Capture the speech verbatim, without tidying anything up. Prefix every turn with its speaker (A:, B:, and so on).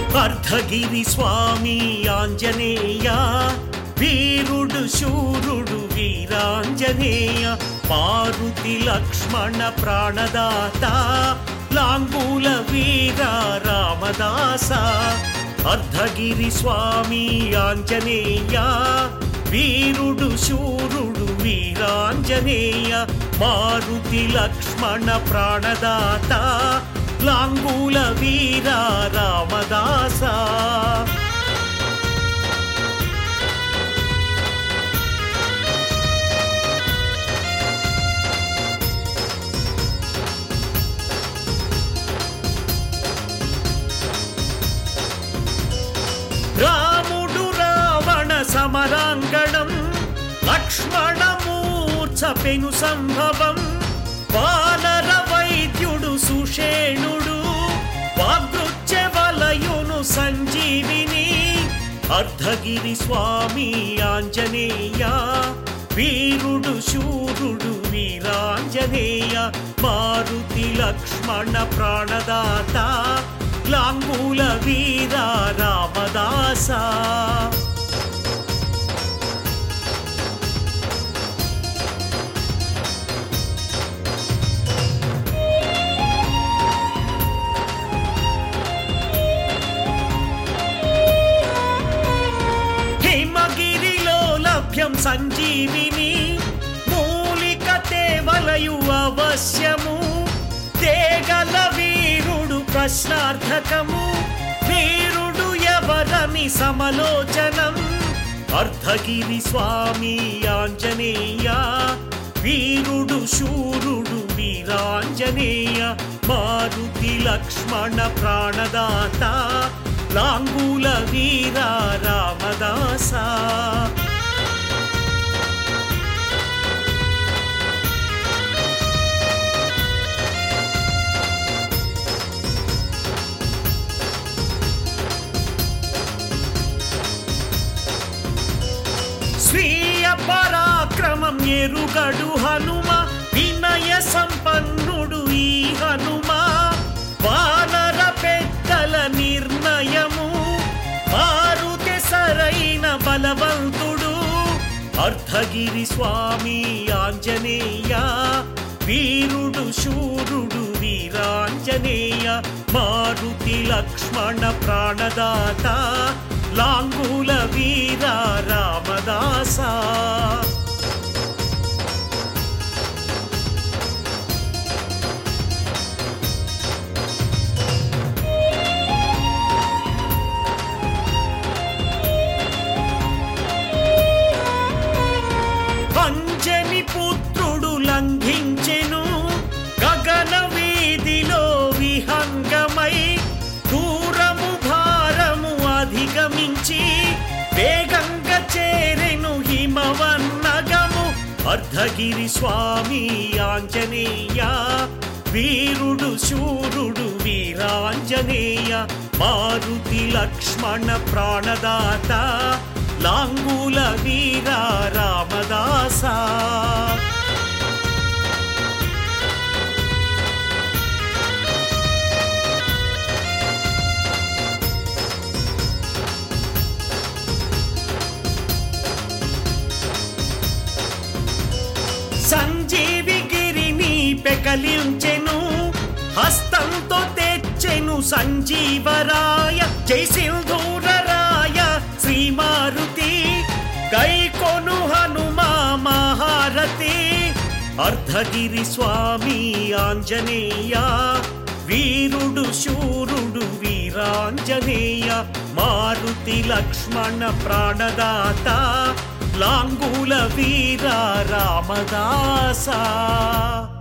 A: అర్ధగిరి స్వామి ఆంజనేయ వీరుడు శూరుడు వీరాంజనేయ మారుతి లక్ష్మణ ప్రాణదాత లాంగూల వీర రామదాస అర్ధగిరి స్వామి ఆంజనేయ వీరుడు శూరుడు వీరాంజనేయ మారుతి లక్ష్మణ ప్రాణదాత లాంగూల వీర రామదాస రాముడు రావణ సమరాంగణం లక్ష్మణమూర్ఛ పెను సంభవం వానర వైద్యుడు సుషేణుడు వాగృచ్ఛ వలయును సంజీవిని అర్ధగిరి స్వామి ఆంజనేయ వీరుడు శూరుడు వీరాంజనేయ మారుతి లక్ష్మణ ప్రాణదాత లాంగూల వీర రామదాస హిమగిరిలో లభ్యం సంజీవిని మూలిక తేవలయు అవశ్యము తేగల వీరుడు ప్రశ్నార్థకము వీరుడు ఎవరని సమలోచనం అర్ధగిరి స్వామి ఆంజనేయ వీరుడు శూరుడు వీరాంజనేయ మారుతి లక్ష్మణ ప్రాణదాత లాంగూల వీర రామదాస స్వీయ పరాక్రమం ఎరుగడు హనుమ వినయ సంపన్నుడు ఈ హనుమ వానర పెద్దల నిర్ణయము మారుతి సరైన బలవంతుడు అర్ధగిరి స్వామి ఆంజనేయ వీరుడు శూరుడు వీరాంజనేయ మారుతి లక్ష్మణ ప్రాణదాత లాంగూల వీర రామదాస అంజని పుత్రుడు లంఘించెను గగన వీధిలో విహంగమై దూరము భారము అధిగమించి వేగంగా చేరెను హిమవన్నగము అర్ధగిరి స్వామి ఆంజనేయ వీరుడు శూరుడు వీరాంజనేయ మారుతి లక్ష్మణ ప్రాణదాత లాంగూల వీర రామదాస సంజీవి గిరిని పెకలించెను హస్తంతో తెచ్చెను సంజీవరాయ జై సింధూరరాయ శ్రీ మారుతి గైకొను హనుమా మహారతి అర్ధగిరి స్వామి ఆంజనేయ వీరుడు శూరుడు వీరాంజనేయ మారుతి లక్ష్మణ ప్రాణదాత లాంగూల వీర రామదాస